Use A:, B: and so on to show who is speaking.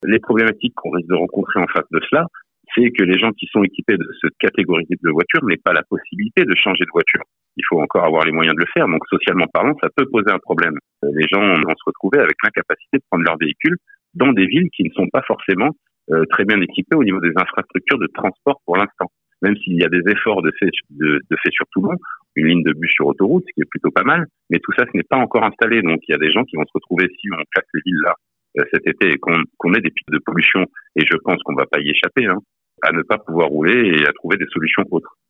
A: Les problématiques qu'on risque de rencontrer en face de cela, c'est que les gens qui sont équipés de cette catégorie de voiture n'aient pas la possibilité de changer de voiture. Il faut encore avoir les moyens de le faire. Donc, socialement parlant, ça peut poser un problème. Les gens vont se retrouver avec l'incapacité de prendre leur véhicule dans des villes qui ne sont pas forcément très bien équipées au niveau des infrastructures de transport pour l'instant. Même s'il y a des efforts de fait sur Toulon, une ligne de bus sur autoroute, ce qui est plutôt pas mal, mais tout ça, ce n'est pas encore installé. Donc, il y a des gens qui vont se retrouver, si on classe les villes là, cet été, et qu'on ait des pics de pollution, et je pense qu'on va pas y échapper, à ne pas pouvoir rouler et à trouver des solutions autres.